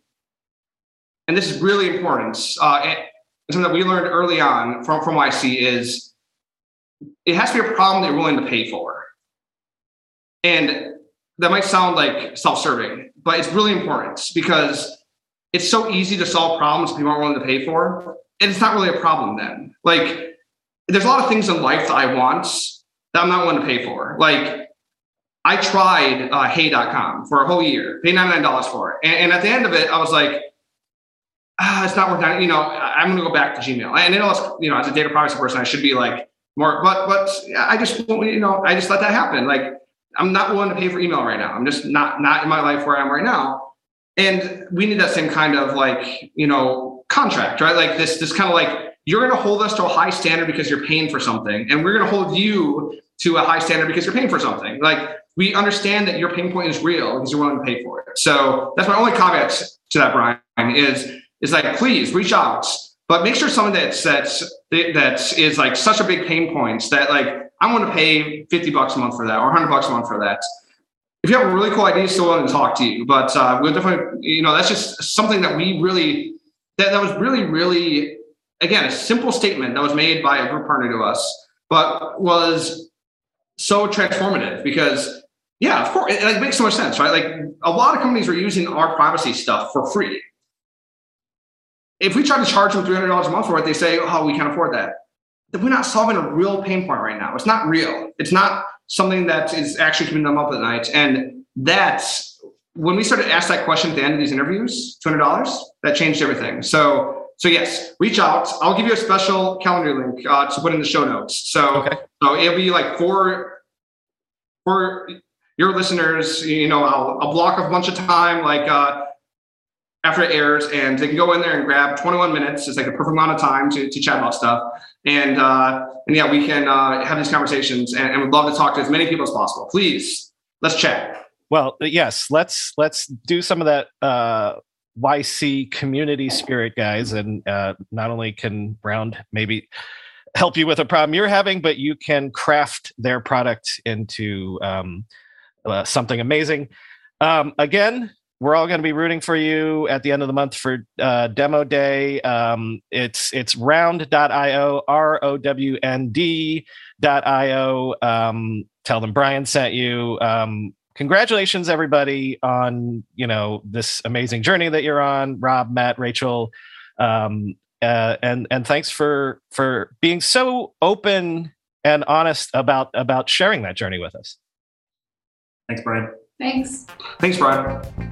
and this is really important, uh, and something that we learned early on from, from Y C is it has to be a problem that you're willing to pay for. And that might sound like self-serving, but it's really important because it's so easy to solve problems people aren't willing to pay for. And it's not really a problem then. Like, there's a lot of things in life that I want that I'm not willing to pay for. Like, I tried uh, hey dot com for a whole year, paid ninety-nine dollars for it. And, and at the end of it, I was like, ah, it's not working out. You know, I'm going to go back to Gmail. And I know, it's, you know, as a data privacy person, I should be like more, but, but I just, you know, I just let that happen. Like, I'm not willing to pay for email right now. I'm just not, not in my life where I am right now. And we need that same kind of like, you know, contract, right? Like this, this kind of like, you're going to hold us to a high standard because you're paying for something. And we're going to hold you to a high standard because you're paying for something. Like, we understand that your pain point is real because you're willing to pay for it. So that's my only caveat to that, Brian, is, is like, please reach out, but make sure something that's, that's, that is like such a big pain point that like, I want to pay fifty bucks a month for that or one hundred bucks a month for that. If you have a really cool idea, still willing to talk to you, but uh, we'll definitely, you know, that's just something that we really, that, that was really, really, again, a simple statement that was made by a group partner to us, but was so transformative because, yeah, of course, it, it makes so much sense, right? Like a lot of companies are using our privacy stuff for free. If we try to charge them three hundred dollars a month for it, they say, oh, we can't afford that. We're not solving a real pain point right now. It's not real. It's not something that is actually keeping them up at night. And that's when we started to ask that question at the end of these interviews, two hundred dollars, that changed everything. So, so yes, reach out. I'll give you a special calendar link uh, to put in the show notes. So, okay. so it'll be like for, for your listeners, you know, I'll, I'll block a bunch of time, like uh, after it airs, and they can go in there and grab twenty-one minutes. It's like the perfect amount of time to, to chat about stuff. And, uh, and yeah, we can uh, have these conversations and, and we'd love to talk to as many people as possible. Please, let's chat. Well, yes, let's let's do some of that uh, Y C community spirit, guys. And uh, not only can Round maybe help you with a problem you're having, but you can craft their product into um, uh, something amazing. Um, again, we're all going to be rooting for you at the end of the month for uh, demo day. Um, it's it's round dot io, R O W N D dot I O. Um, tell them Brian sent you. Um, congratulations, everybody, on you know this amazing journey that you're on. Rob, Matt, Rachel, um, uh, and and thanks for for being so open and honest about about sharing that journey with us. Thanks, Brian. Thanks. Thanks, Brian.